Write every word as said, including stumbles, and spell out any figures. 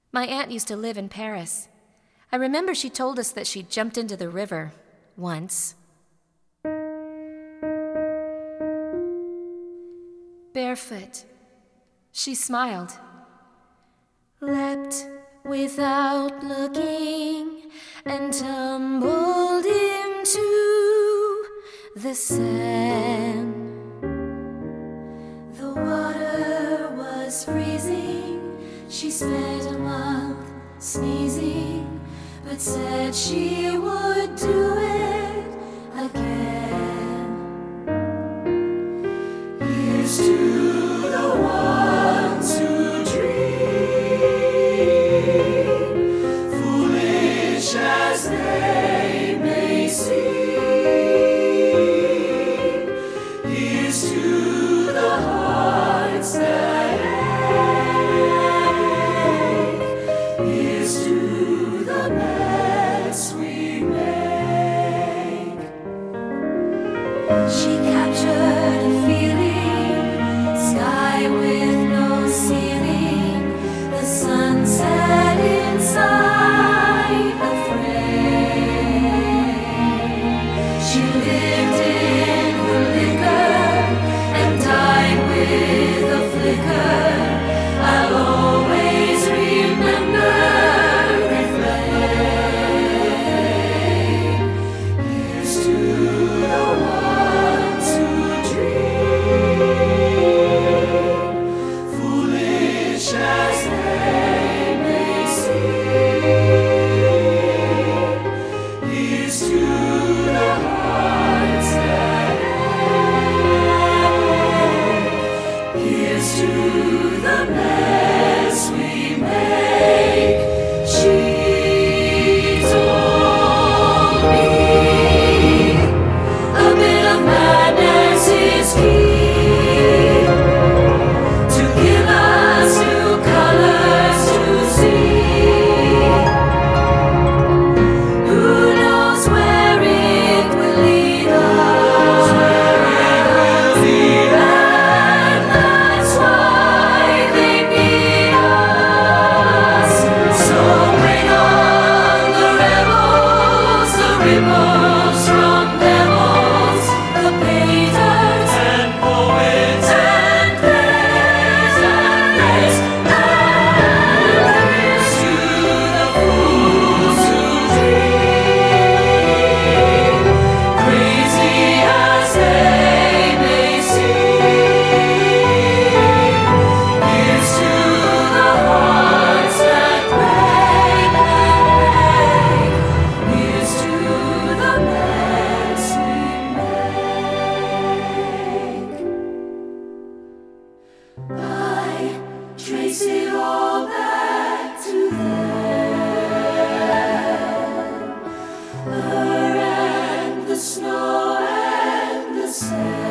My aunt used to live in Paris. I remember she told us that she jumped into the river once. Barefoot, she smiled. Leapt without looking and tumbled into the Seine. The water was freezing. She spent a month sneezing, but said she would do it again. Here's to the ones who dream, foolish as they may seem. Here's to the hearts that ache. Here's to the mess we make. She captured a feeling, sky with no ceiling, the sunset inside a frame. She lived in her liquor and died with a flicker. I'll always remember her flame. Here's to the ones who dream, foolish as they may seem. Here's to the hearts that ache. Here's to the mess we make. She told me a bit of madness is key to give us new colors to see. Who knows where it will lead us? And that's why they need us. So bring on the rebels, the ripples from pebbles, the painters and poets and plays and plays. And here's to the fools who dream, crazy as they may seem. Here's to the hearts that break and break. Here's to the mess we make. I trace it all back to them, her and the snow and the sand.